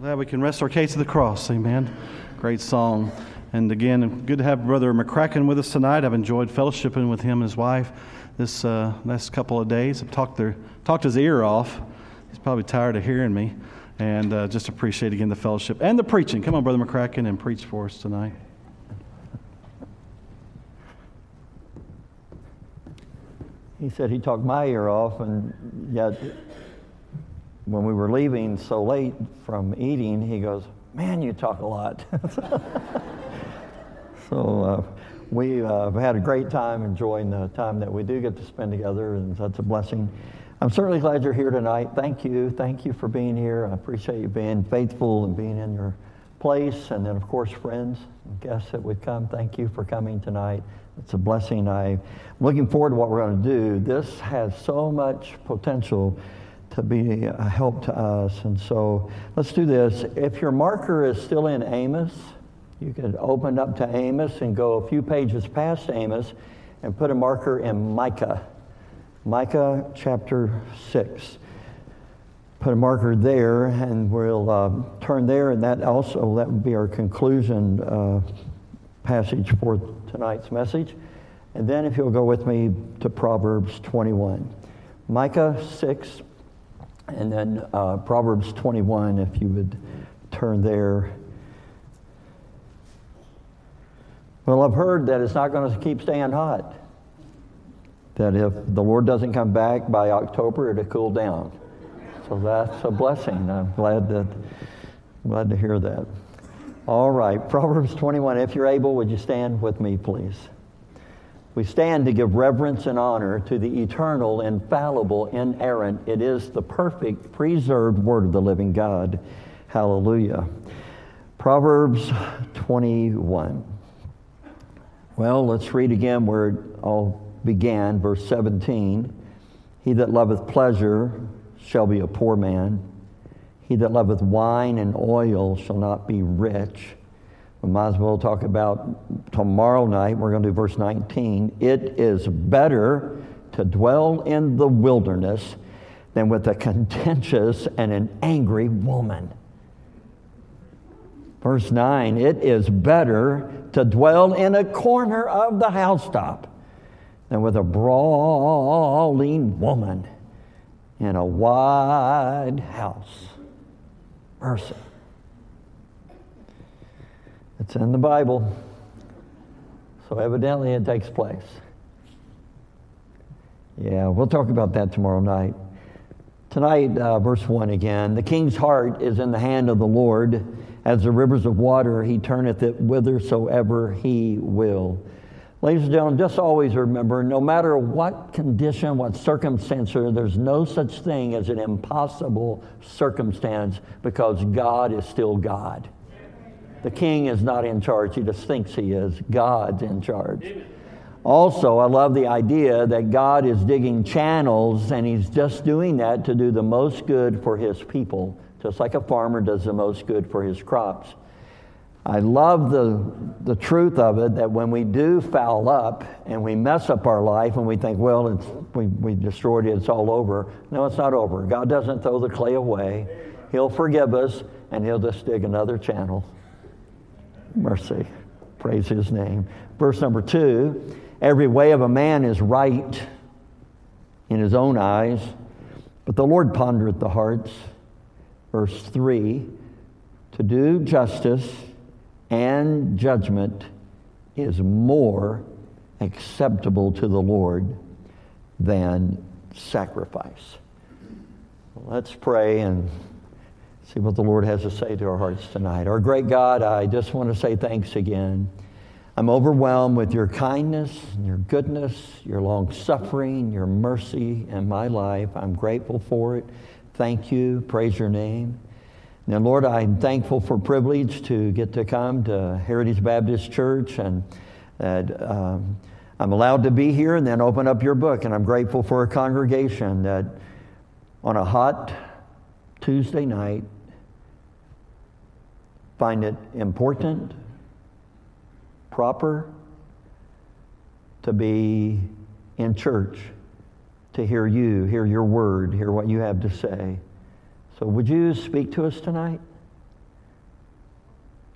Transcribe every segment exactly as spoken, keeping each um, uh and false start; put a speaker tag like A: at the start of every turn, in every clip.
A: Glad we can rest our case at the cross. Amen. Great song. And again, good to have Brother McCracken with us tonight. I've enjoyed fellowshipping with him and his wife this uh, last couple of days. I've talked their talked his ear off. He's probably tired of hearing me. And uh, just appreciate again the fellowship and the preaching. Come on, Brother McCracken, and preach for us tonight.
B: He said he talked my ear off, and yet when we were leaving so late from eating, he goes, "Man, you talk a lot." So uh, we uh, had a great time enjoying the time that we do get to spend together, and that's a blessing. I'm certainly glad you're here tonight. Thank you. Thank you for being here. I appreciate you being faithful and being in your place. And then, of course, friends and guests that would come, thank you for coming tonight. It's a blessing. I'm looking forward to what we're going to do. This has so much potential to be a help to us. And so let's do this. If your marker is still in Amos, you could open up to Amos and go a few pages past Amos and put a marker in Micah. Micah chapter six. Put a marker there, and we'll uh, turn there, and that also, that would be our conclusion uh, passage for tonight's message. And then if you'll go with me to Proverbs twenty-one. Micah six, and then uh, Proverbs twenty-one, if you would turn there. Well, I've heard that it's not going to keep staying hot. That if the Lord doesn't come back by October, it'll cool down. So that's a blessing. I'm glad that glad to hear that. All right, Proverbs twenty-one. If you're able, would you stand with me, please? We stand to give reverence and honor to the eternal, infallible, inerrant. It is the perfect, preserved Word of the living God. Hallelujah. Proverbs twenty-one. Well, let's read again where it all began, verse seventeen. He that loveth pleasure shall be a poor man. He that loveth wine and oil shall not be rich. We might as well talk about tomorrow night. We're going to do verse nineteen. It is better to dwell in the wilderness than with a contentious and an angry woman. Verse nine, it is better to dwell in a corner of the housetop than with a brawling woman in a wide house. Mercy. It's in the Bible, so evidently it takes place. Yeah, we'll talk about that tomorrow night. Tonight, uh, verse one again. The king's heart is in the hand of the Lord. As the rivers of water, he turneth it whithersoever he will. Ladies and gentlemen, just always remember, no matter what condition, what circumstance, there's no such thing as an impossible circumstance, because God is still God. The king is not in charge. He just thinks he is. God's in charge. Also, I love the idea that God is digging channels, and he's just doing that to do the most good for his people, just like a farmer does the most good for his crops. I love the the truth of it, that when we do foul up and we mess up our life and we think, well, it's, we, we destroyed it, it's all over. No, it's not over. God doesn't throw the clay away. He'll forgive us, and he'll just dig another channel. Mercy. Praise his name. Verse number two, every way of a man is right in his own eyes, but the Lord pondereth the hearts. Verse three, to do justice and judgment is more acceptable to the Lord than sacrifice. Let's pray and see what the Lord has to say to our hearts tonight. Our great God, I just want to say thanks again. I'm overwhelmed with your kindness, your goodness, your long-suffering, your mercy in my life. I'm grateful for it. Thank you. Praise your name. Now, Lord, I'm thankful for privilege to get to come to Heritage Baptist Church, and that um, I'm allowed to be here and then open up your book. And I'm grateful for a congregation that on a hot Tuesday night find it important, proper to be in church, to hear you, hear your word, hear what you have to say. So would you speak to us tonight?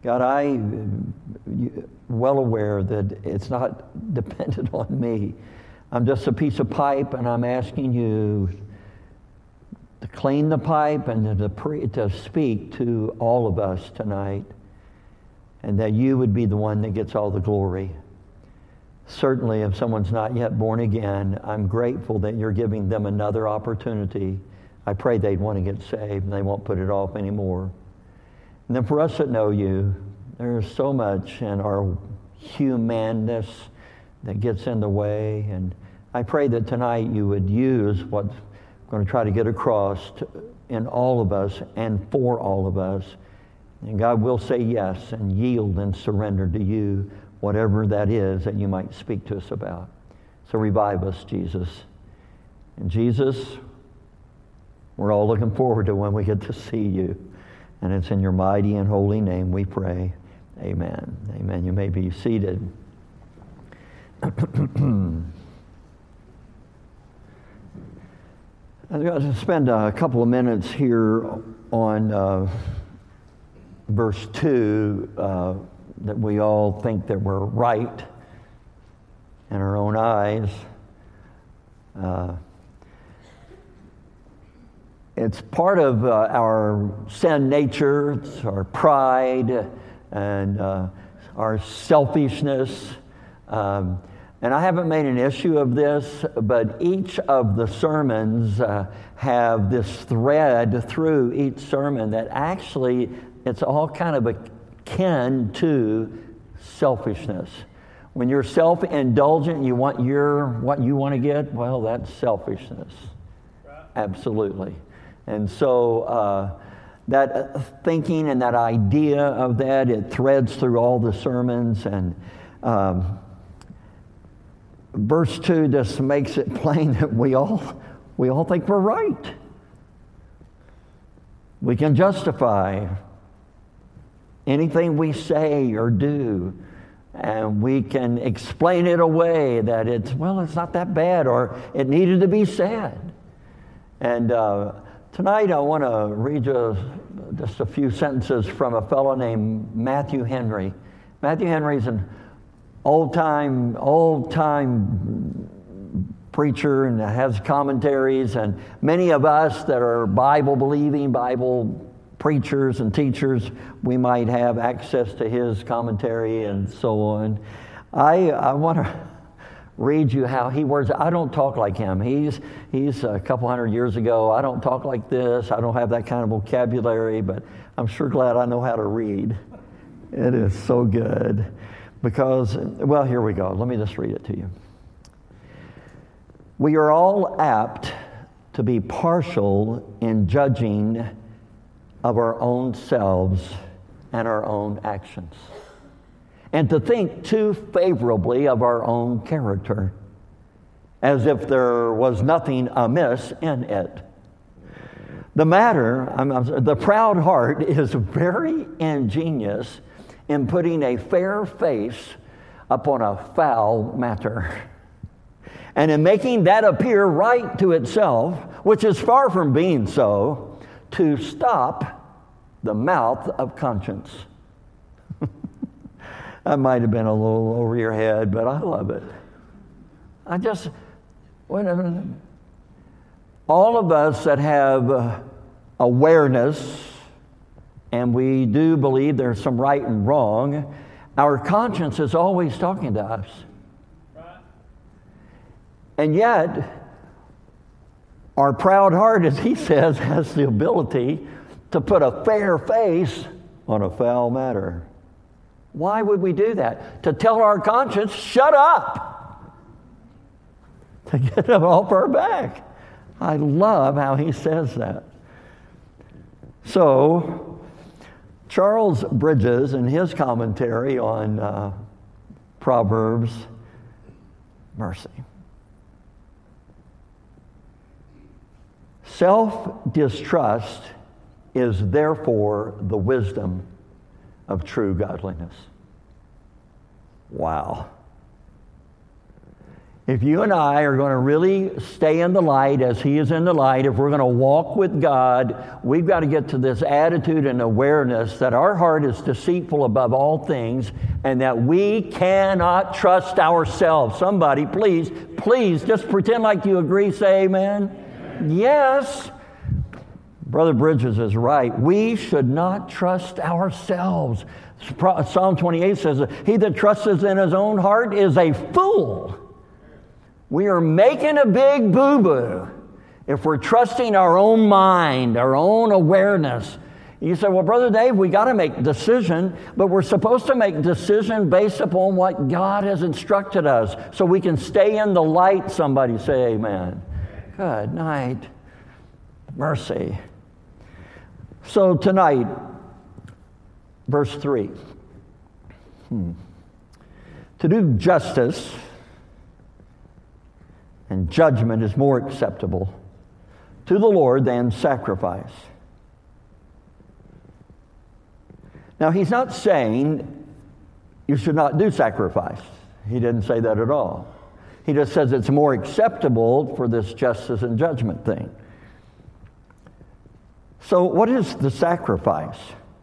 B: God, I well aware that it's not dependent on me. I'm just a piece of pipe, and I'm asking you to clean the pipe and to, pre- to speak to all of us tonight, and that you would be the one that gets all the glory. Certainly, if someone's not yet born again, I'm grateful that you're giving them another opportunity. I pray they'd want to get saved and they won't put it off anymore. And then for us that know you, there's so much in our humanness that gets in the way. And I pray that tonight you would use what I'm going to try to get across to, in all of us and for all of us. And God will say yes and yield and surrender to you, whatever that is that you might speak to us about. So revive us, Jesus. And Jesus, we're all looking forward to when we get to see you. And it's in your mighty and holy name we pray. Amen. Amen. You may be seated. I'm going to spend a couple of minutes here on uh, verse two, uh, that we all think that we're right in our own eyes. Uh, it's part of uh, our sin nature, it's our pride and uh, our selfishness. Um, and I haven't made an issue of this, but each of the sermons uh, have this thread through each sermon that actually it's all kind of akin to selfishness. When you're self-indulgent, you want your what you want to get, well, that's selfishness. Right. Absolutely. And so uh, that thinking and that idea of that, it threads through all the sermons. And um, verse two just makes it plain that we all we all think we're right. We can justify anything we say or do, and we can explain it away that it's, well, it's not that bad, or it needed to be said. And uh, tonight I want to read you just a few sentences from a fellow named Matthew Henry. Matthew Henry's an old-time, old-time preacher and has commentaries, and many of us that are Bible-believing, Bible preachers and teachers, we might have access to his commentary and so on. I I want to read you how he words. I don't talk like him. He's he's a couple hundred years ago. I don't talk like this. I don't have that kind of vocabulary, but I'm sure glad I know how to read. It is so good because, well, here we go. Let me just read it to you. We are all apt to be partial in judging of our own selves and our own actions, and to think too favorably of our own character, as if there was nothing amiss in it. The matter, I'm, I'm, the proud heart is very ingenious in putting a fair face upon a foul matter, and in making that appear right to itself, which is far from being so, to stop the mouth of conscience. That might have been a little over your head, but I love it. I just, wait a minute. All of us that have uh, awareness, and we do believe there's some right and wrong, our conscience is always talking to us. Right. And yet, our proud heart, as he says, has the ability to put a fair face on a foul matter. Why would we do that? To tell our conscience, shut up! To get it off our back. I love how he says that. So, Charles Bridges, in his commentary on uh, Proverbs, mercy. Self-distrust is therefore the wisdom of true godliness. Wow. If you and I are going to really stay in the light as He is in the light, if we're going to walk with God, we've got to get to this attitude and awareness that our heart is deceitful above all things and that we cannot trust ourselves. Somebody, please, please just pretend like you agree. Say amen. Amen. Yes. Brother Bridges is right. We should not trust ourselves. Psalm twenty-eight says, he that trusts in his own heart is a fool. We are making a big boo-boo if we're trusting our own mind, our own awareness. You say, well, Brother Dave, we got to make a decision, but we're supposed to make a decision based upon what God has instructed us so we can stay in the light. Somebody say amen. Good night. Mercy. So tonight, verse three. Hmm. To do justice and judgment is more acceptable to the Lord than sacrifice. Now, He's not saying you should not do sacrifice. He didn't say that at all. He just says it's more acceptable for this justice and judgment thing. So, what is the sacrifice?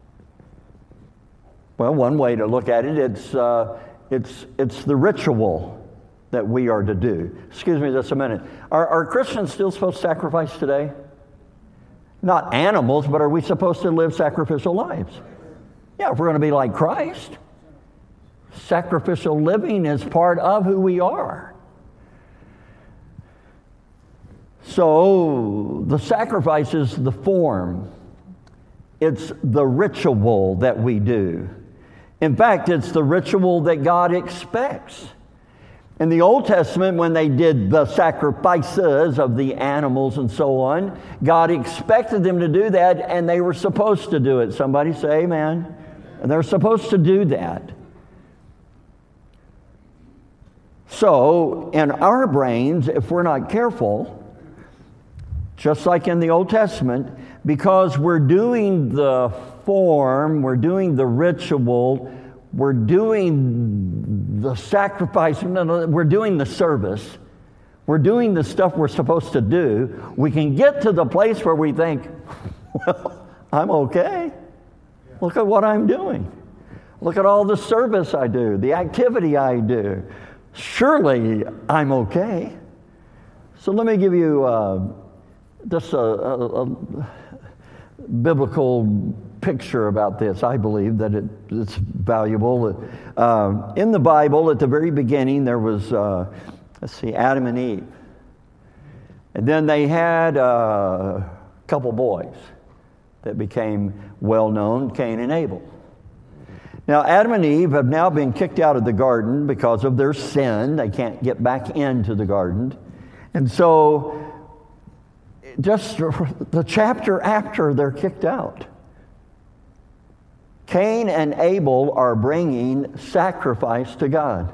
B: Well, one way to look at it, it's uh, it's it's the ritual that we are to do. Excuse me just a minute. Are, are Christians still supposed to sacrifice today? Not animals, but are we supposed to live sacrificial lives? Yeah, if we're going to be like Christ. Sacrificial living is part of who we are. So the sacrifice is the form. It's the ritual that we do. In fact, it's the ritual that God expects. In the Old Testament, when they did the sacrifices of the animals and so on, God expected them to do that, and they were supposed to do it. Somebody say amen. And they're supposed to do that. So, in our brains, if we're not careful, just like in the Old Testament, because we're doing the form, we're doing the ritual, we're doing the sacrifice, we're doing the service, we're doing the stuff we're supposed to do, we can get to the place where we think, well, I'm okay. Look at what I'm doing. Look at all the service I do, the activity I do. Surely I'm okay. So let me give you uh, just a, a, a biblical picture about this. I believe that it, it's valuable. Uh, in the Bible, at the very beginning, there was, uh, let's see, Adam and Eve. And then they had uh, a couple boys that became well-known, Cain and Abel. Now, Adam and Eve have now been kicked out of the garden because of their sin. They can't get back into the garden. And so, just the chapter after they're kicked out, Cain and Abel are bringing sacrifice to God.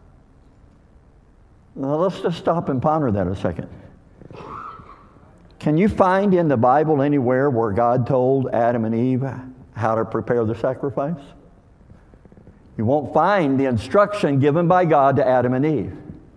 B: Now, let's just stop and ponder that a second. Can you find in the Bible anywhere where God told Adam and Eve how to prepare the sacrifice? You won't find the instruction given by God to Adam and Eve.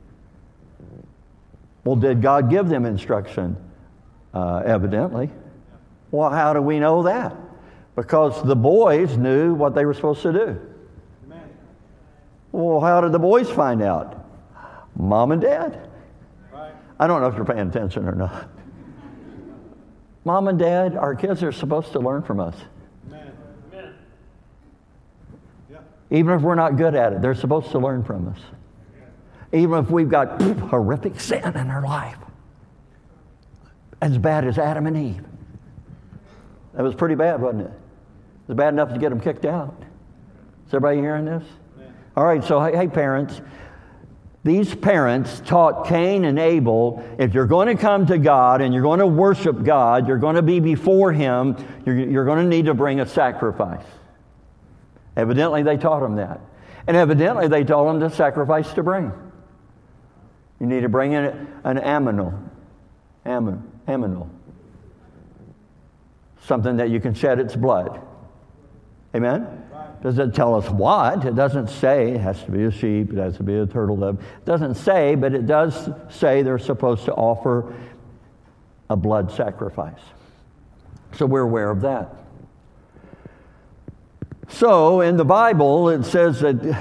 B: Well, did God give them instruction? Uh, evidently. Well, how do we know that? Because the boys knew what they were supposed to do. Amen. Well, how did the boys find out? Mom and Dad. Right. I don't know if you're paying attention or not. Mom and Dad, our kids are supposed to learn from us. Amen. Amen. Yeah. Even if we're not good at it, they're supposed to learn from us. Even if we've got pff, horrific sin in our life. As bad as Adam and Eve. That was pretty bad, wasn't it? It was bad enough to get them kicked out. Is everybody hearing this? Yeah. All right, so hey, parents. These parents taught Cain and Abel, if you're going to come to God and you're going to worship God, you're going to be before Him, you're, you're going to need to bring a sacrifice. Evidently, they taught them that. And evidently, they told them the sacrifice to bring. You need to bring in an aminal. Amin, aminal. Something that you can shed its blood. Amen? Does it tell us what? It doesn't say it has to be a sheep, it has to be a turtle dove. It doesn't say, but it does say they're supposed to offer a blood sacrifice. So we're aware of that. So in the Bible, it says that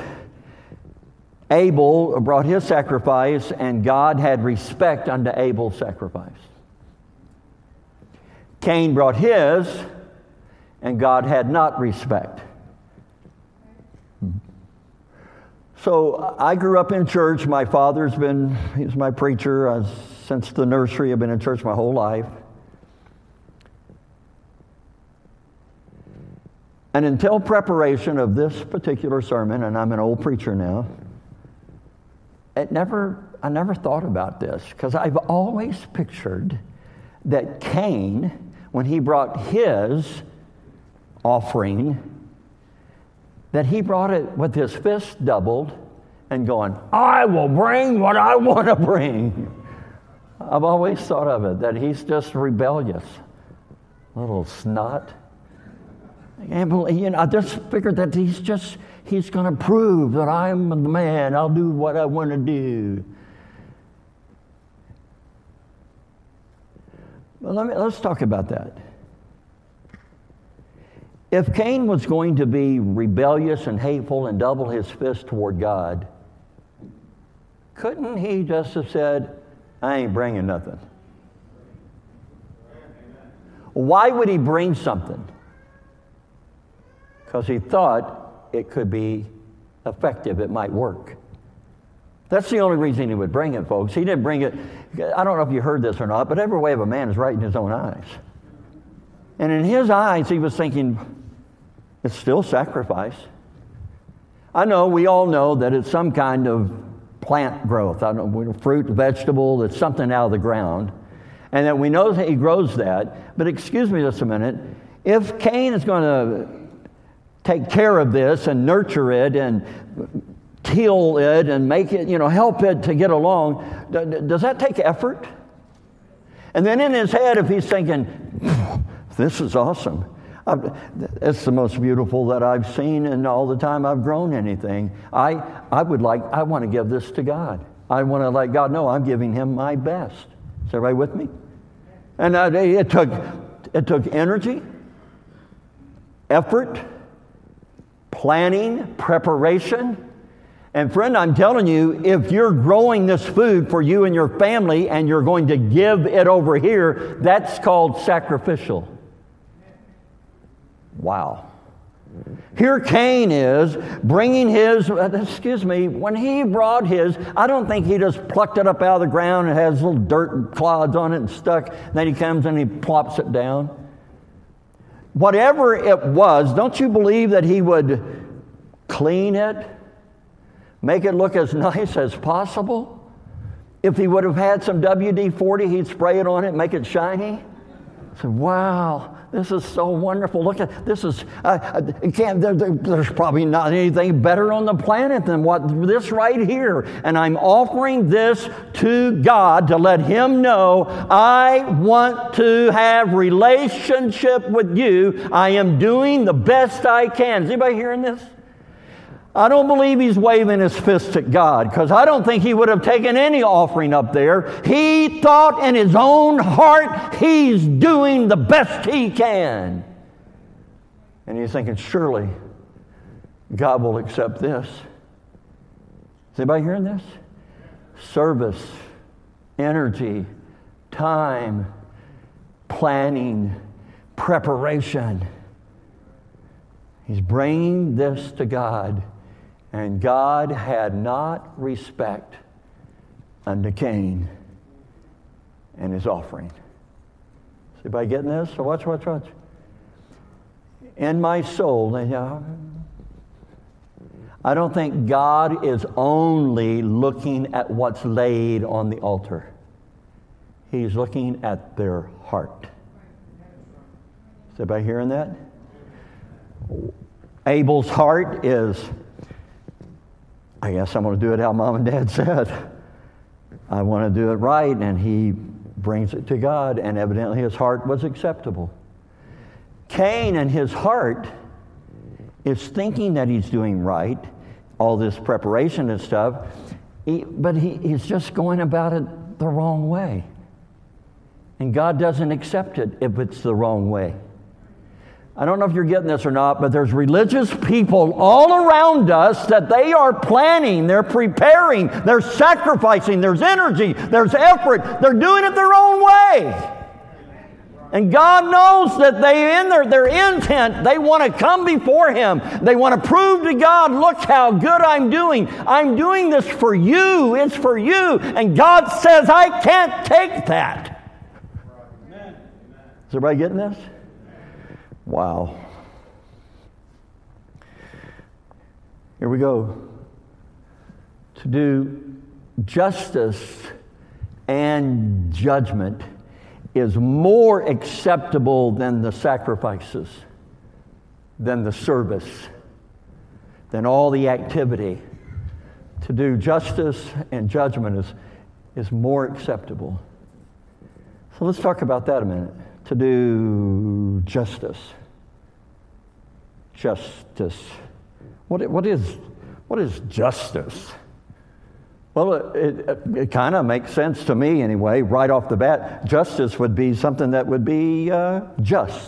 B: Abel brought his sacrifice, and God had respect unto Abel's sacrifice. Cain brought his, and God had not respect. So I grew up in church. My father's been, he's my preacher. I, since the nursery, I've been in church my whole life. And until preparation of this particular sermon, and I'm an old preacher now, it never, I never thought about this, because I've always pictured that Cain, when he brought his offering, that he brought it with his fist doubled and going, I will bring what I want to bring. I've always thought of it, that he's just rebellious. Little snot. And, you know, I just figured that he's just, he's going to prove that I'm the man. I'll do what I want to do. Well, let me, let's talk about that. If Cain was going to be rebellious and hateful and double his fist toward God, couldn't he just have said, I ain't bringing nothing? Why would he bring something? Because he thought it could be effective, it might work. That's the only reason he would bring it, folks. He didn't bring it, I don't know if you heard this or not, but every way of a man is right in his own eyes. And in his eyes, he was thinking, it's still sacrifice. I know, we all know that it's some kind of plant growth. I don't know, fruit, vegetable, it's something out of the ground. And that we know that he grows that. But excuse me just a minute. If Cain is going to take care of this and nurture it and till it and make it, you know, help it to get along, does that take effort? And then in his head, if he's thinking, this is awesome. I've, it's the most beautiful that I've seen in all the time I've grown anything. I, I would like, I want to give this to God. I want to let God know I'm giving him my best. Is everybody with me? And uh, it took, it took energy, effort, planning, preparation. And friend, I'm telling you, if you're growing this food for you and your family and you're going to give it over here, that's called sacrificial. Wow. Here Cain is bringing his, excuse me, when he brought his, I don't think he just plucked it up out of the ground and has little dirt and clods on it and stuck, and then he comes and he plops it down. Whatever it was, don't you believe that he would clean it, make it look as nice as possible? If he would have had some W D forty, he'd spray it on it, make it shiny. So, wow. This is so wonderful. Look at this. Is uh, can't, there, there's probably not anything better on the planet than what this right here. And I'm offering this to God to let him know I want to have relationship with you. I am doing the best I can. Is anybody hearing this? I don't believe he's waving his fist at God, because I don't think he would have taken any offering up there. He thought in his own heart he's doing the best he can. And he's thinking, surely God will accept this. Is anybody hearing this? Service, energy, time, planning, preparation. He's bringing this to God. And God had not respect unto Cain and his offering. Is anybody getting this? So watch, watch, watch. In my soul, I don't think God is only looking at what's laid on the altar. He's looking at their heart. Is anybody hearing that? Abel's heart is, I guess I'm going to do it how Mom and Dad said. I want to do it right, and he brings it to God, and evidently his heart was acceptable. Cain and his heart, is thinking that he's doing right, all this preparation and stuff, he, but he, he's just going about it the wrong way. And God doesn't accept it if it's the wrong way. I don't know if you're getting this or not, but there's religious people all around us that they are planning, they're preparing, they're sacrificing, there's energy, there's effort, they're doing it their own way. And God knows that they, in their, their intent, they want to come before Him. They want to prove to God, look how good I'm doing. I'm doing this for you. It's for you. And God says, I can't take that. Amen. Is everybody getting this? Wow. Here we go. To do justice and judgment is more acceptable than the sacrifices, than the service, than all the activity. To do justice and judgment is, is more acceptable. So let's talk about that a minute. To do justice. Justice. What, what is, what is justice? Well, it, it, it kind of makes sense to me anyway, right off the bat. Justice would be something that would be uh, just.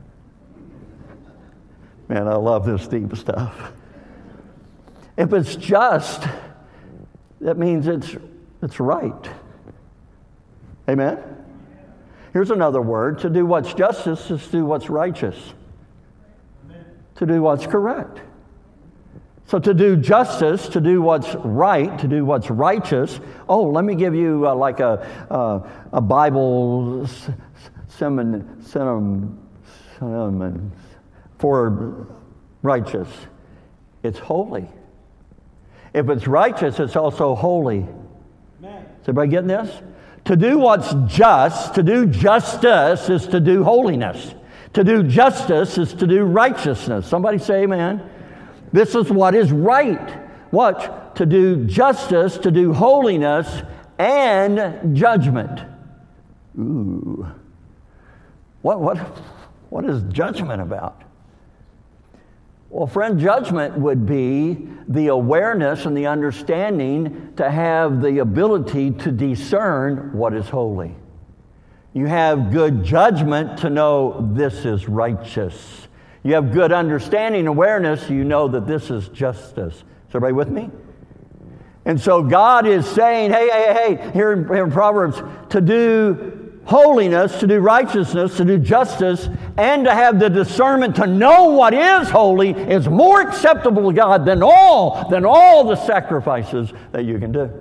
B: Man, I love this deep stuff. If it's just, that means it's, it's right. Amen? Here's another word. To do what's justice is to do what's righteous. Amen. To do what's correct. So to do justice, to do what's right, to do what's righteous. Oh, let me give you uh, like a uh, a Bible synonym, synonym for righteous. It's holy. If it's righteous, it's also holy. Amen. Is everybody getting this? To do what's just, to do justice is to do holiness. To do justice is to do righteousness. Somebody say amen. This is what is right. What? To do justice, to do holiness, and judgment. Ooh. What, what, what is judgment about? Well, friend, judgment would be the awareness and the understanding to have the ability to discern what is holy. You have good judgment to know this is righteous. You have good understanding, awareness, you know that this is justice. Is everybody with me? And so God is saying, hey, hey, hey, here in, here in Proverbs, to do holiness, to do righteousness, to do justice, and to have the discernment to know what is holy is more acceptable to God than all, than all the sacrifices that you can do.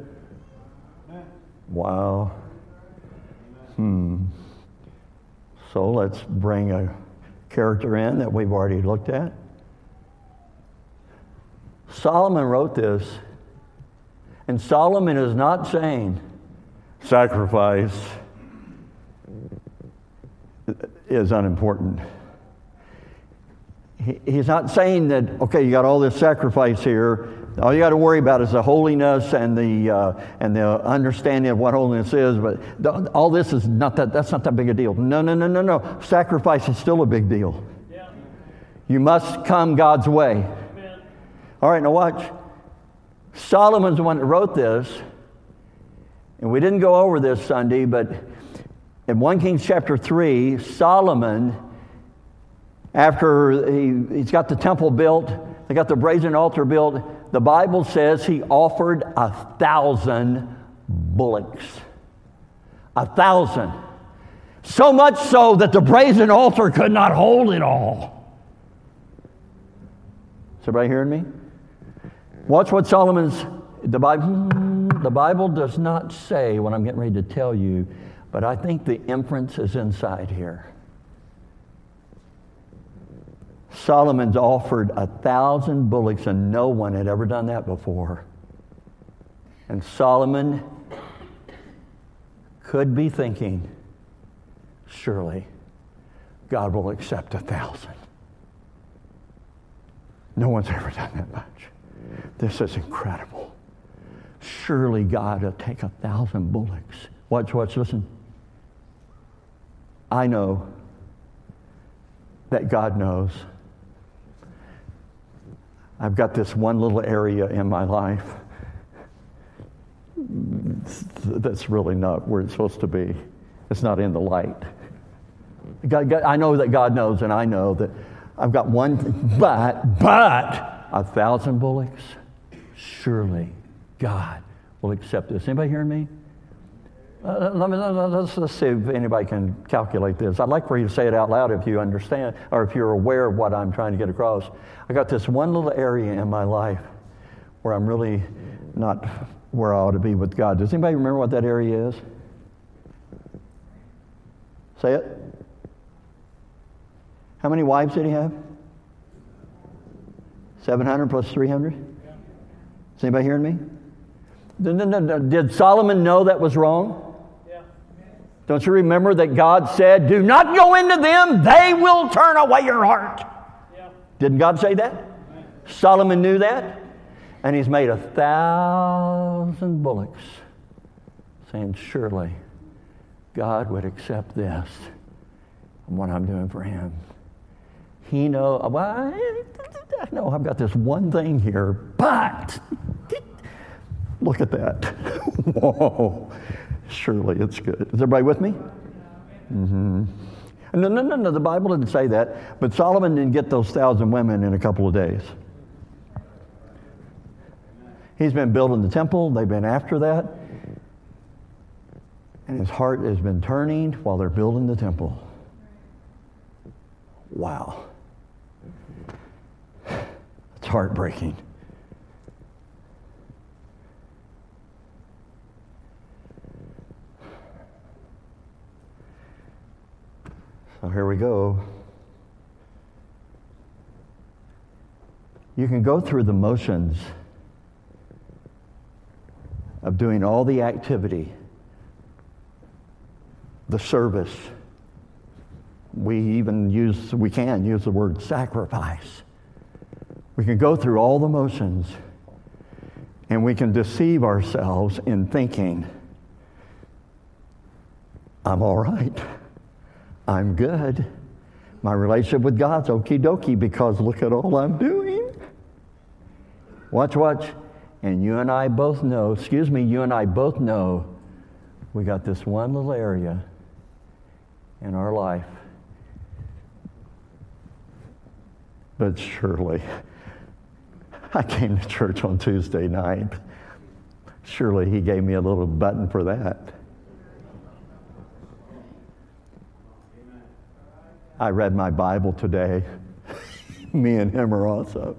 B: Wow. Hmm. So let's bring a character in that we've already looked at. Solomon wrote this, and Solomon is not saying sacrifice is unimportant. He, he's not saying that, okay, you got all this sacrifice here. All you got to worry about is the holiness and the uh, and the understanding of what holiness is. But the, all this is not that. That's not that big a deal. No, no, no, no, no. Sacrifice is still a big deal. Yeah. You must come God's way. Amen. All right, now watch. Solomon's the one that wrote this, and we didn't go over this Sunday, but in First Kings chapter three, Solomon, after he, he's got the temple built, they got the brazen altar built, the Bible says he offered a thousand bullocks. A thousand. So much so that the brazen altar could not hold it all. Is everybody hearing me? Watch what Solomon's, the Bible, the Bible does not say what I'm getting ready to tell you, but I think the inference is inside here. Solomon's offered a thousand bullocks, and no one had ever done that before. And Solomon could be thinking, surely God will accept a thousand. No one's ever done that much. This is incredible. Surely God will take a thousand bullocks. Watch, watch, listen. I know that God knows I've got this one little area in my life that's really not where it's supposed to be. It's not in the light. God, God, I know that God knows, and I know that I've got one, but, but, a thousand bullocks, surely God will accept this. Anybody hearing me? Uh, let me, let's, let's see if anybody can calculate this. I'd like for you to say it out loud if you understand, or if you're aware of what I'm trying to get across. I got this one little area in my life where I'm really not where I ought to be with God. Does anybody remember what that area is? Say it. How many wives did he have? seven hundred plus three hundred? Is anybody hearing me? Did Solomon know that was wrong? Don't you remember that God said, do not go into them, they will turn away your heart. Yeah. Didn't God say that? Right. Solomon knew that. And he's made a thousand bullocks, saying, surely God would accept this and what I'm doing for him. He knows, well, I know I've got this one thing here, but look at that. Whoa. Surely it's good. Is everybody with me? Mm-hmm. No, no, no, no. The Bible didn't say that. But Solomon didn't get those thousand women in a couple of days. He's been building the temple. They've been after that. And his heart has been turning while they're building the temple. Wow. It's heartbreaking. So here we go. You can go through the motions of doing all the activity, the service. We even use, we can use the word sacrifice. We can go through all the motions and we can deceive ourselves in thinking, I'm all right. I'm good. My relationship with God's okie dokie because look at all I'm doing. Watch, watch. And you and I both know, excuse me, you and I both know we got this one little area in our life. But surely, I came to church on Tuesday night. Surely he gave me a little button for that. I read my Bible today. Me and him are also.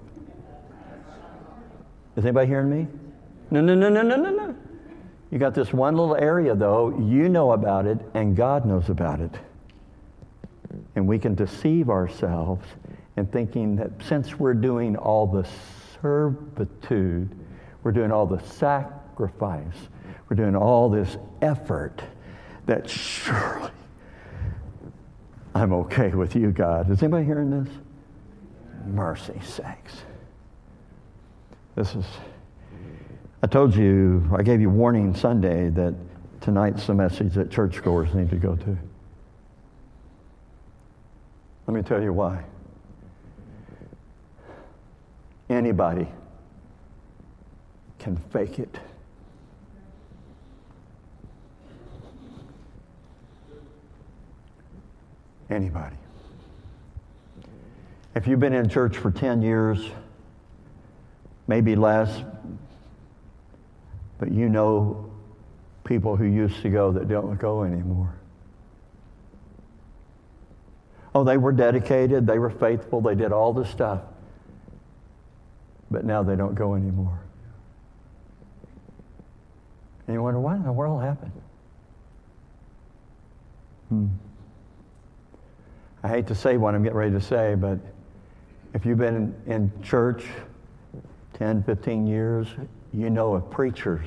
B: Is anybody hearing me? No, no, no, no, no, no, no. You got this one little area, though. You know about it, and God knows about it. And we can deceive ourselves in thinking that since we're doing all the servitude, we're doing all the sacrifice, we're doing all this effort, that surely I'm okay with you, God. Is anybody hearing this? Mercy sakes. This is, I told you, I gave you warning Sunday that tonight's the message that churchgoers need to go to. Let me tell you why. Anybody can fake it. Anybody. If you've been in church for ten years, maybe less, but you know people who used to go that don't go anymore. Oh, they were dedicated, they were faithful, they did all this stuff, but now they don't go anymore. And you wonder, what in the world happened? Hmm. I hate to say what I'm getting ready to say, but if you've been in, in church ten, fifteen years, you know of preachers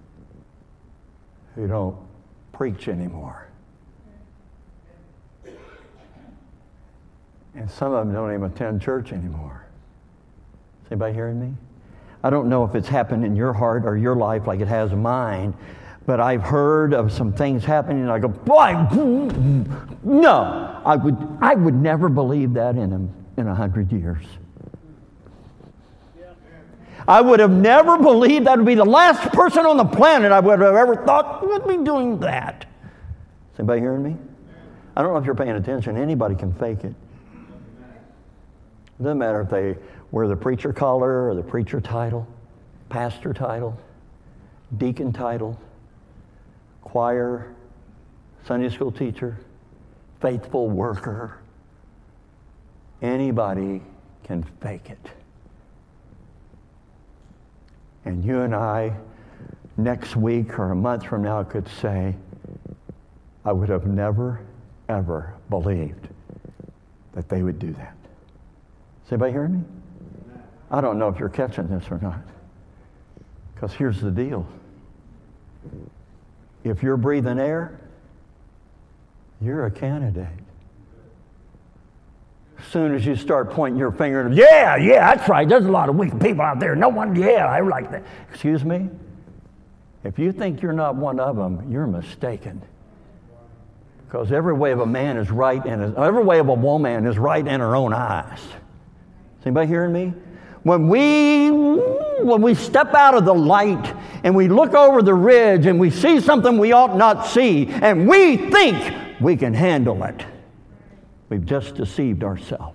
B: who don't preach anymore. And some of them don't even attend church anymore. Is anybody hearing me? I don't know if it's happened in your heart or your life like it has mine, but I've heard of some things happening and I go, boy, no, I would I would never believe that in a, in a hundred years. Yeah. I would have never believed that would be the last person on the planet I would have ever thought would be doing that. Is anybody hearing me? I don't know if you're paying attention. Anybody can fake it. It doesn't matter if they wear the preacher collar or the preacher title, pastor title, deacon title, choir, Sunday school teacher, faithful worker. Anybody can fake it. And you and I, next week or a month from now, could say, I would have never, ever believed that they would do that. Is anybody hearing me? I don't know if you're catching this or not. Because here's the deal. If you're breathing air, you're a candidate. As soon as you start pointing your finger at them, yeah, yeah, that's right. There's a lot of weak people out there. No one, yeah, I like that. Excuse me? If you think you're not one of them, you're mistaken. Because every way of a man is right, and every way of a woman is right in her own eyes. Is anybody hearing me? When we, when we step out of the light and we look over the ridge and we see something we ought not see, and we think we can handle it, we've just deceived ourselves.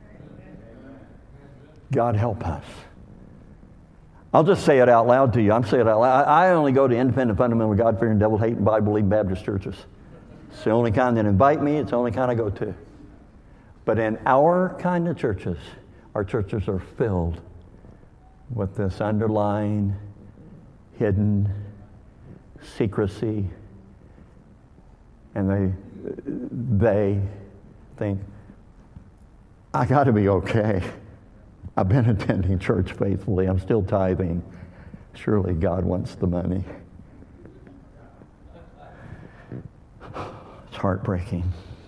B: God help us. I'll just say it out loud to you. I'm saying it out loud. I only go to independent, fundamental, God-fearing, devil-hating, Bible-believing Baptist churches. It's the only kind that invite me. It's the only kind I go to. But in our kind of churches, our churches are filled with this underlying, hidden secrecy. And they, they think, I got to be okay. I've been attending church faithfully. I'm still tithing. Surely God wants the money. It's heartbreaking.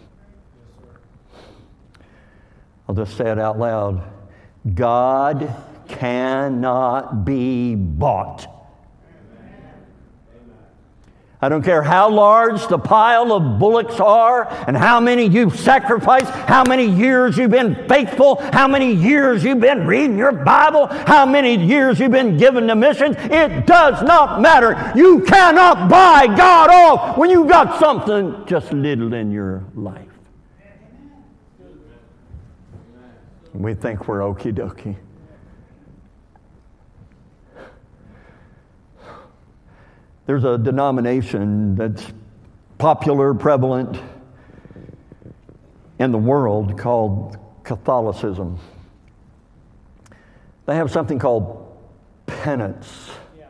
B: I'll just say it out loud. God cannot be bought. I don't care how large the pile of bullocks are and how many you've sacrificed, how many years you've been faithful, how many years you've been reading your Bible, how many years you've been given to missions. It does not matter. You cannot buy God off when you've got something just little in your life. We think we're okie dokie. There's a denomination that's popular, prevalent in the world called Catholicism. They have something called penance. Yeah.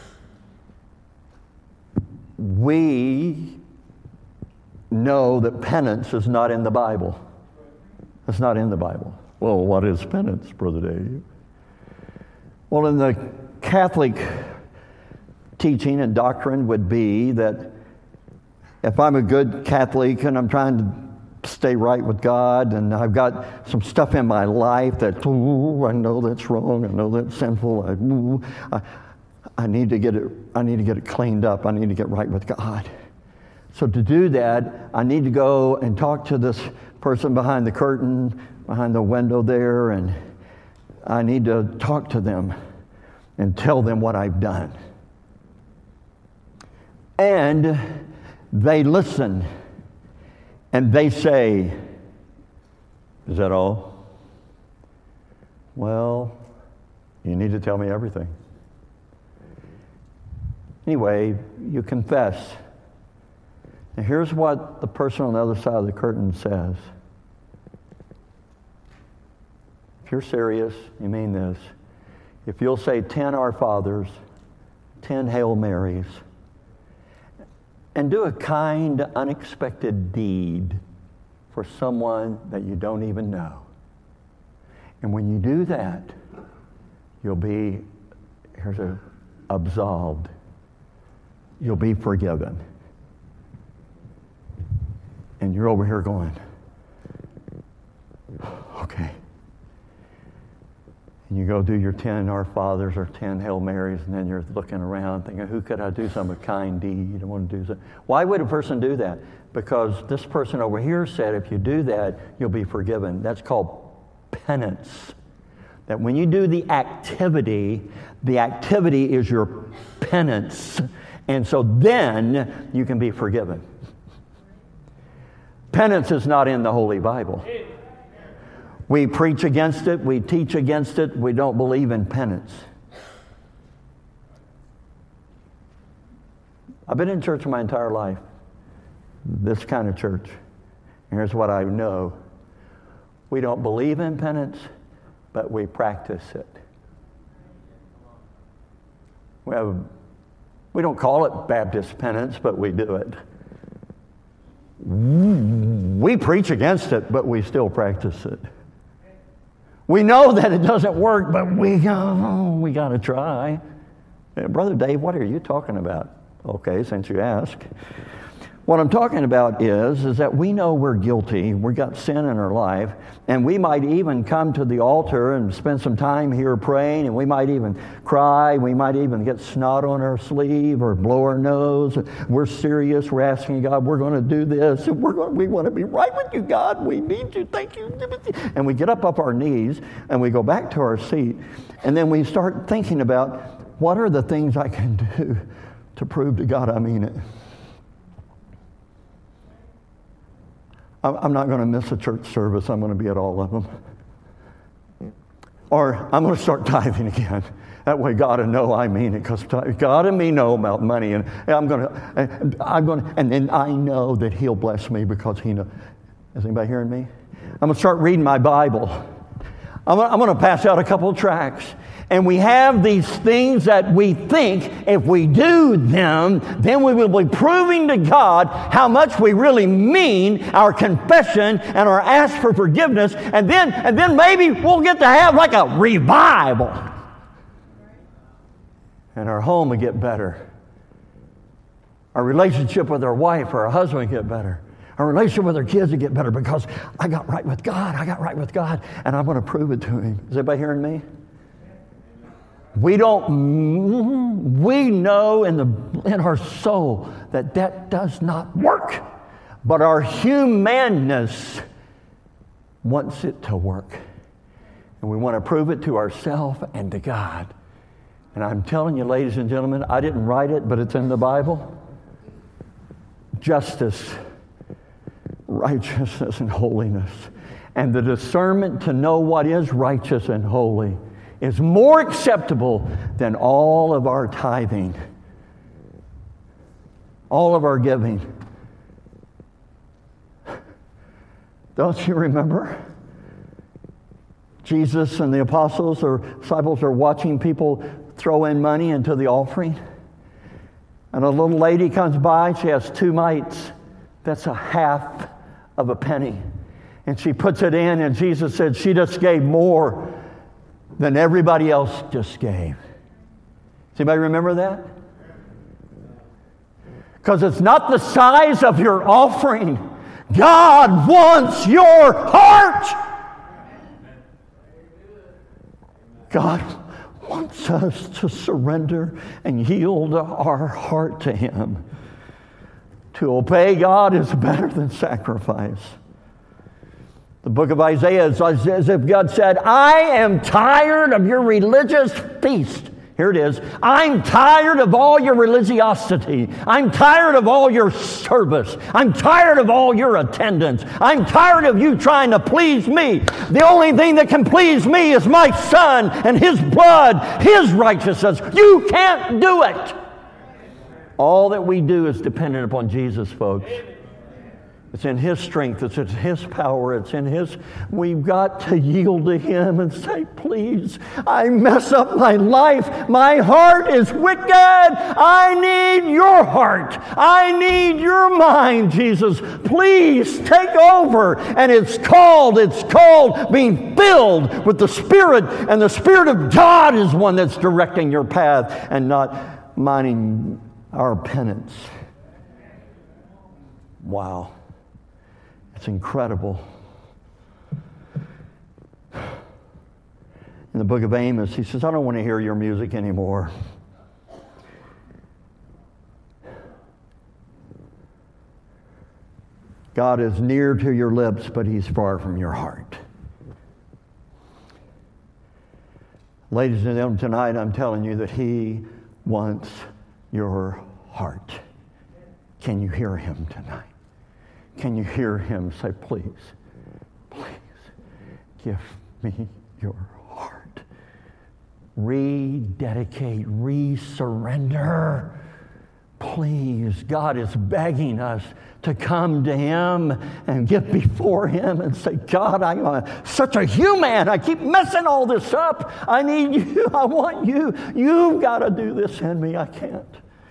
B: We know that penance is not in the Bible. It's not in the Bible. Well, what is penance, Brother Dave? Well, in the Catholic teaching and doctrine would be that if I'm a good Catholic and I'm trying to stay right with God and I've got some stuff in my life that, ooh, I know that's wrong, I know that's sinful, I, ooh, I, I need to get it, I need to get it cleaned up, I need to get right with God. So to do that, I need to go and talk to this person behind the curtain, behind the window there, and I need to talk to them and tell them what I've done. And they listen, and they say, is that all? Well, you need to tell me everything. Anyway, you confess. And here's what the person on the other side of the curtain says. If you're serious, you mean this. If you'll say ten Our Fathers, ten Hail Marys, and do a kind, unexpected deed for someone that you don't even know. And when you do that, you'll be, here's a, absolved. You'll be forgiven. And you're over here going, okay. And you go do your ten Our Fathers or ten Hail Marys, and then you're looking around thinking, who could I do some a kind deed? I want to do something. Why would a person do that? Because this person over here said if you do that, you'll be forgiven. That's called penance. that when you do the activity, the activity is your penance. And so then you can be forgiven. Penance is not in the Holy Bible. We preach against it. We teach against it. We don't believe in penance. I've been in church my entire life. This kind of church. Here's what I know. We don't believe in penance, but we practice it. We have, we don't call it Baptist penance, but we do it. We preach against it, but we still practice it. We know that it doesn't work, but we go, we got to try. Brother Dave, what are you talking about? Okay, since you ask. What I'm talking about is, is that we know we're guilty. We've got sin in our life. And we might even come to the altar and spend some time here praying. And we might even cry. We might even get snot on our sleeve or blow our nose. We're serious. We're asking God, we're going to do this. And we're going, we want to be right with you, God. We need you. Thank you. And we get up off our knees and we go back to our seat. And then we start thinking about, what are the things I can do to prove to God I mean it? I'm not going to miss a church service. I'm going to be at all of them. Or I'm going to start tithing again. That way God will know I mean it, because God and me know about money, and I'm going to, I'm going to, and then I know that He'll bless me because He knows. Is anybody hearing me? I'm going to start reading my Bible. I'm going, to, I'm going to pass out a couple of tracts. And we have these things that we think if we do them, then we will be proving to God how much we really mean our confession and our ask for forgiveness. And then, and then maybe we'll get to have like a revival. And our home will get better. Our relationship with our wife or our husband will get better. Our relationship with our kids will get better because I got right with God. I got right with God. And I'm going to prove it to Him. Is everybody hearing me? We don't, we know in, the, in our soul that that does not work. But our humanness wants it to work. And we want to prove it to ourselves and to God. And I'm telling you, ladies and gentlemen, I didn't write it, but it's in the Bible. Justice, righteousness, and holiness. And the discernment to know what is righteous and holy is more acceptable than all of our tithing, all of our giving. Don't you remember? Jesus and the apostles or disciples are watching people throw in money into the offering. And a little lady comes by, she has two mites. That's a half of a penny. And she puts it in, and Jesus said she just gave more than everybody else just gave. Does anybody remember that? Because it's not the size of your offering. God wants your heart. God wants us to surrender and yield our heart to Him. To obey God is better than sacrifice. The book of Isaiah is as if God said, I am tired of your religious feast. Here it is. I'm tired of all your religiosity. I'm tired of all your service. I'm tired of all your attendance. I'm tired of you trying to please me. The only thing that can please me is my Son and His blood, His righteousness. You can't do it. All that we do is dependent upon Jesus, folks. It's in His strength. It's in His power. It's in His... We've got to yield to Him and say, please, I mess up my life. My heart is wicked. I need your heart. I need your mind, Jesus. Please take over. And it's called, it's called being filled with the Spirit. And the Spirit of God is one that's directing your path and not minding our penance. Wow. It's incredible. In the book of Amos, he says, I don't want to hear your music anymore. God is near to your lips, but He's far from your heart. Ladies and gentlemen, tonight I'm telling you that He wants your heart. Can you hear Him tonight? Can you hear Him say, please, please, give me your heart. Rededicate, re-surrender. Please, God is begging us to come to Him and get before Him and say, God, I'm a, such a human. I keep messing all this up. I need you. I want you. You've got to do this in me. I can't.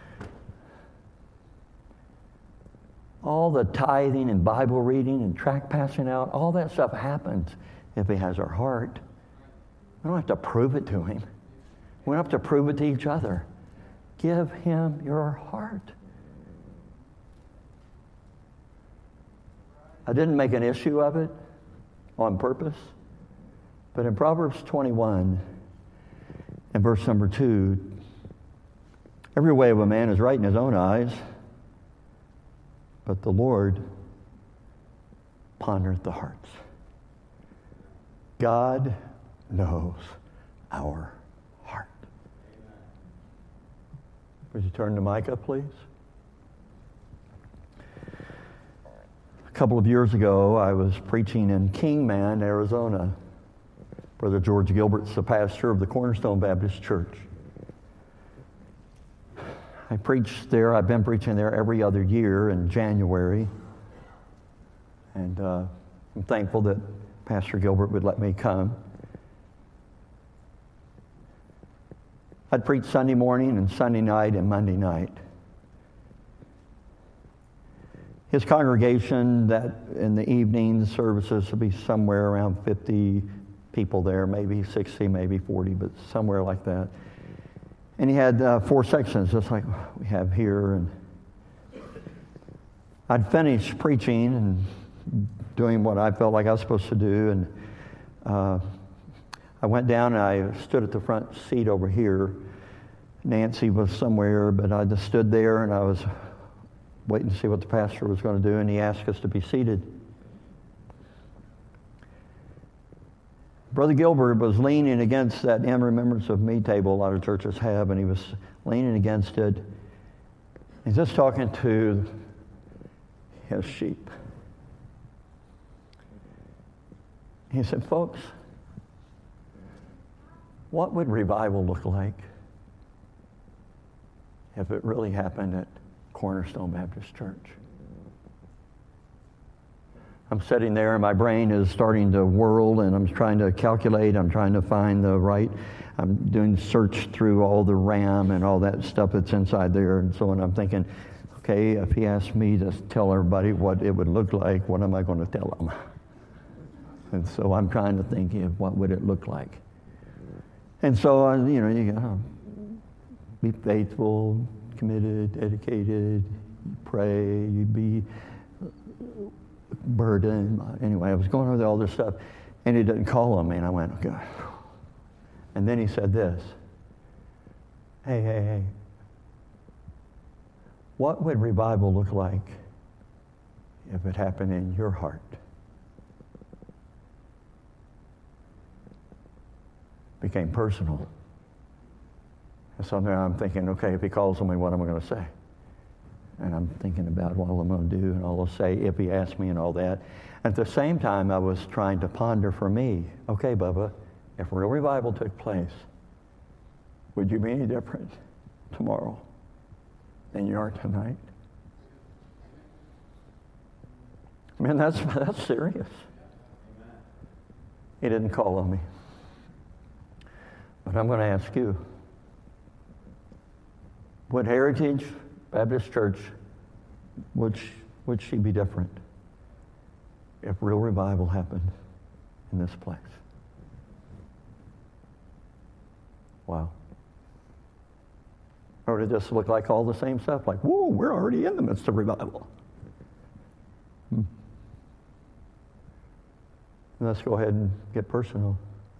B: All the tithing and Bible reading and tract passing out, all that stuff happens if He has our heart. We don't have to prove it to Him. We don't have to prove it to each other. Give Him your heart. I didn't make an issue of it on purpose, but in Proverbs twenty-one and verse number two, every way of a man is right in his own eyes, but the Lord pondereth the hearts. God knows our heart. Would you turn to Micah, please? A couple of years ago, I was preaching in Kingman, Arizona. Brother George Gilbert's the pastor of the Cornerstone Baptist Church. I preached there. I've been preaching there every other year in January. And uh, I'm thankful that Pastor Gilbert would let me come. I'd preach Sunday morning and Sunday night and Monday night. His congregation, that in the evening services, would be somewhere around fifty people there, maybe sixty, maybe forty, but somewhere like that. And he had uh, four sections, just like we have here. And I'd finished preaching and doing what I felt like I was supposed to do, and uh, I went down and I stood at the front seat over here. Nancy was somewhere, but I just stood there and I was waiting to see what the pastor was going to do, and he asked us to be seated. Brother Gilbert was leaning against that in remembrance of me table a lot of churches have, and he was leaning against it. He's just talking to his sheep. He said, folks, what would revival look like if it really happened at Cornerstone Baptist Church? I'm sitting there and my brain is starting to whirl and I'm trying to calculate, I'm trying to find the right, I'm doing search through all the RAM and all that stuff that's inside there and so on. I'm thinking, okay, if he asked me to tell everybody what it would look like, what am I going to tell them? And so I'm trying to think of what would it look like. And so, uh, you know, you gotta be faithful, committed, dedicated, pray, you'd be burdened. Anyway, I was going over all this stuff, and he didn't call on me, and I went, okay. And then he said this, hey, hey, hey, what would revival look like if it happened in your heart? Became personal. And so now I'm thinking, okay, if he calls on me, what am I going to say? And I'm thinking about what I'm going to do and all I'll say if he asks me and all that. At the same time, I was trying to ponder for me, okay, Bubba, if real revival took place, would you be any different tomorrow than you are tonight? Man, that's, that's serious. He didn't call on me. But I'm going to ask you, would Heritage Baptist Church, would she, would she be different if real revival happened in this place? Wow. Or did it just look like all the same stuff? Like, whoa, we're already in the midst of revival. Hmm. Let's go ahead and get personal.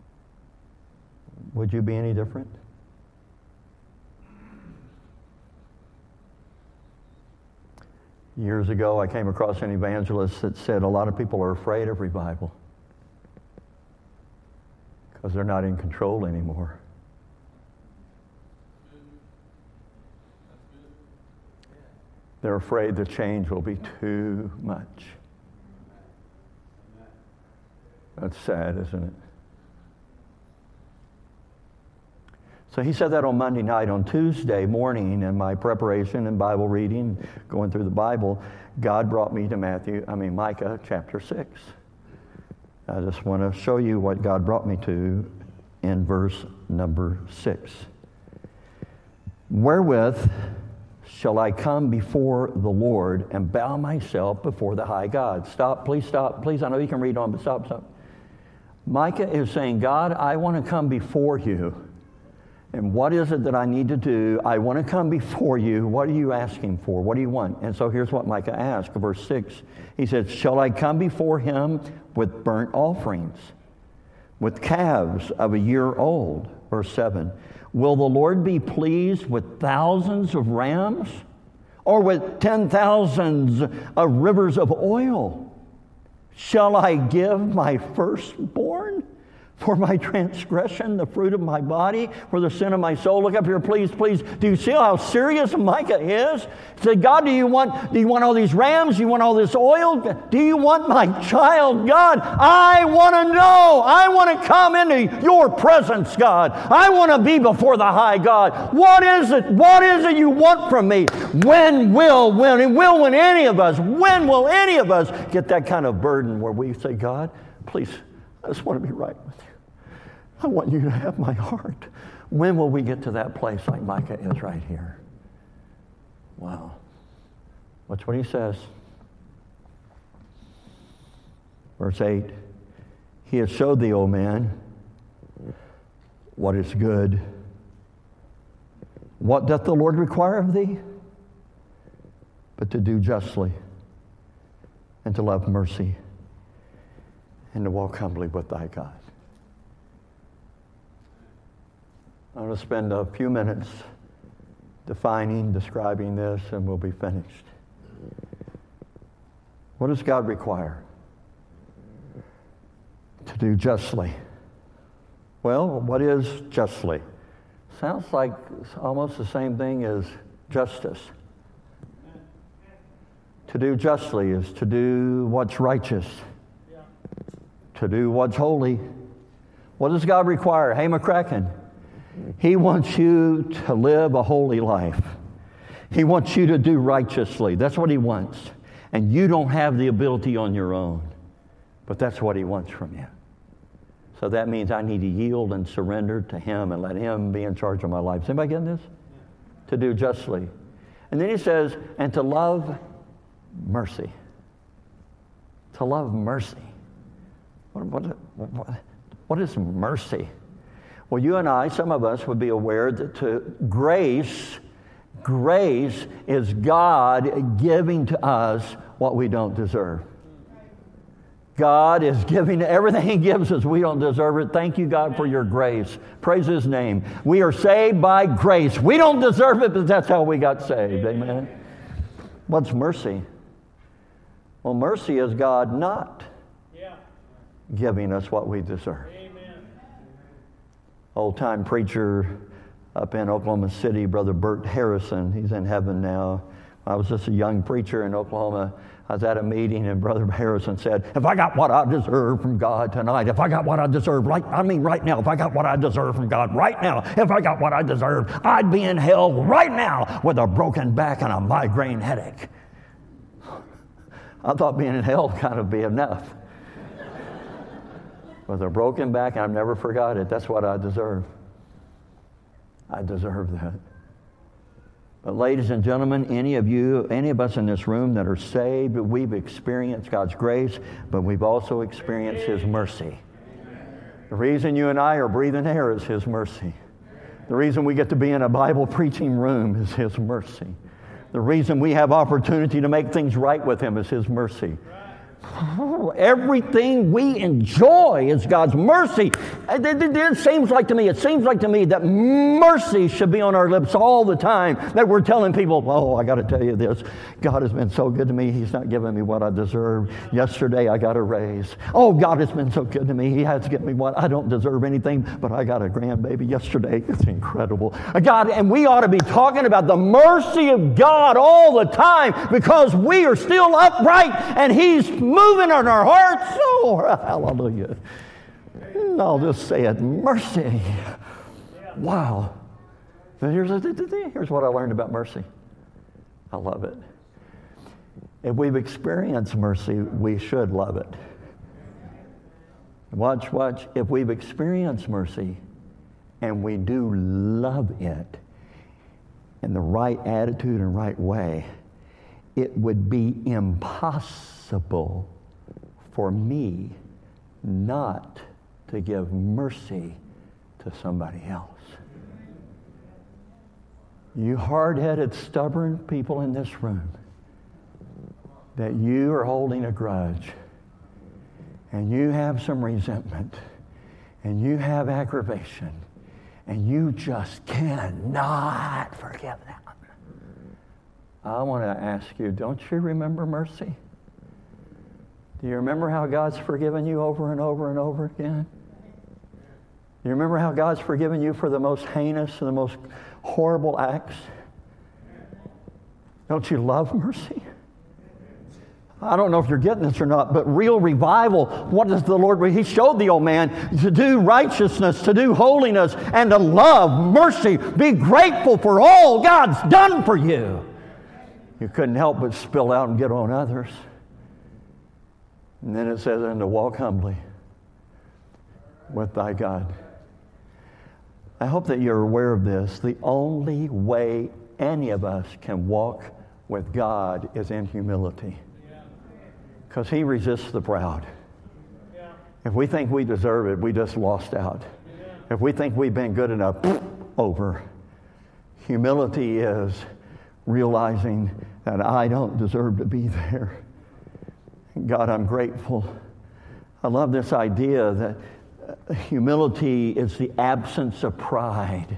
B: Would you be any different? Years ago, I came across an evangelist that said a lot of people are afraid of revival because they're not in control anymore. They're afraid the change will be too much. That's sad, isn't it? So he said that on Monday night. On Tuesday morning, in my preparation and Bible reading, going through the Bible, God brought me to Matthew, I mean Micah chapter six. I just want to show you what God brought me to in verse number six. Wherewith shall I come before the Lord and bow myself before the high God? Stop, please stop. Please, I know you can read on, but stop, stop. Micah is saying, God, I want to come before you. And what is it that I need to do? I want to come before you. What are you asking for? What do you want? And so here's what Micah asked, verse six. He said, shall I come before him with burnt offerings, with calves of a year old? Verse seven. Will the Lord be pleased with thousands of rams, or with ten thousands of rivers of oil? Shall I give my firstborn for my transgression, the fruit of my body, for the sin of my soul? Look up here, please, please. Do you see how serious Micah is? He said, God, do you want, do you want all these rams? Do you want all this oil? Do you want my child? God, I want to know. I want to come into your presence, God. I want to be before the high God. What is it? What is it you want from me? When will, when, will when any of us, when will any of us get that kind of burden where we say, God, please, I just want to be right with you. I want you to have my heart. When will we get to that place like Micah is right here? Wow. Watch what he says. Verse eight. He has showed thee, O man, what is good. What doth the Lord require of thee? But to do justly, and to love mercy, and to walk humbly with thy God. I'm going to spend a few minutes defining, describing this, and we'll be finished. What does God require? To do justly. Well, what is justly? Sounds like almost the same thing as justice. To do justly is to do what's righteous. To do what's holy. What does God require? Hey, McCracken, He wants you to live a holy life. He wants you to do righteously. That's what He wants. And you don't have the ability on your own. But that's what He wants from you. So that means I need to yield and surrender to Him and let Him be in charge of my life. Is anybody getting this? To do justly. And then He says, and to love mercy. To love mercy. What, what, what, what is mercy? Well, you and I, some of us would be aware that to grace, grace is God giving to us what we don't deserve. God is giving everything He gives us. We don't deserve it. Thank you, God, for your grace. Praise His name. We are saved by grace. We don't deserve it, but that's how we got saved. Amen. What's mercy? Well, mercy is God not giving us what we deserve. Old-time preacher up in Oklahoma City, Brother Bert Harrison. He's in heaven now. I was just a young preacher in Oklahoma. I was at a meeting, and Brother Harrison said, if I got what I deserve from God tonight, if I got what I deserve, like, I mean right now, if I got what I deserve from God right now, if I got what I deserve, I'd be in hell right now with a broken back and a migraine headache. I thought being in hell kind of be enough. With a broken back, and I've never forgot it. That's what I deserve. I deserve that. But ladies and gentlemen, any of you, any of us in this room that are saved, we've experienced God's grace, but we've also experienced His mercy. The reason you and I are breathing air is His mercy. The reason we get to be in a Bible preaching room is His mercy. The reason we have opportunity to make things right with Him is His mercy. Everything we enjoy is God's mercy. It, it, it seems like to me, it seems like to me that mercy should be on our lips all the time, that we're telling people, oh, I got to tell you this. God has been so good to me. He's not giving me what I deserve. Yesterday, I got a raise. Oh, God has been so good to me. He has given me what I don't deserve anything, but I got a grandbaby yesterday. It's incredible. God, and we ought to be talking about the mercy of God all the time because we are still upright and He's moving on our hearts. Oh, hallelujah. And I'll just say it, mercy. Wow. But here's, here's what I learned about mercy. I love it. If we've experienced mercy, we should love it. Watch, watch. If we've experienced mercy and we do love it in the right attitude and right way, it would be impossible for me not to give mercy to somebody else. You hard-headed, stubborn people in this room, that you are holding a grudge, and you have some resentment, and you have aggravation, and you just cannot forgive them. I want to ask you, don't you remember mercy? Do you remember how God's forgiven you over and over and over again? Do you remember how God's forgiven you for the most heinous and the most horrible acts? Don't you love mercy? I don't know if you're getting this or not, but real revival, what does the Lord, He showed the old man to do righteousness, to do holiness, and to love mercy. Be grateful for all God's done for you. You couldn't help but spill out and get on others. And then it says, and to walk humbly with thy God. I hope that you're aware of this. The only way any of us can walk with God is in humility. Because He resists the proud. If we think we deserve it, we just lost out. If we think we've been good enough, over. Humility is realizing that I don't deserve to be there. God, I'm grateful. I love this idea that humility is the absence of pride.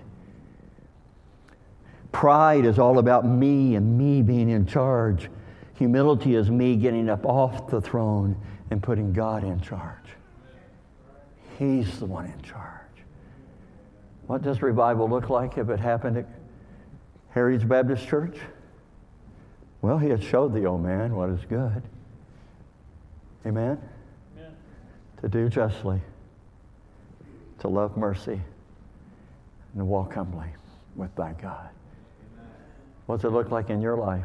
B: Pride is all about me and me being in charge. Humility is me getting up off the throne and putting God in charge. He's the one in charge. What does revival look like if it happened at Heritage Baptist Church? Well, He had showed the old man what is good. Amen? Amen. To do justly, to love mercy, and to walk humbly with thy God. Amen. What's it look like in your life?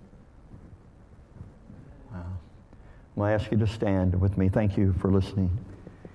B: Wow. I'm going to ask you to stand with me. Thank you for listening.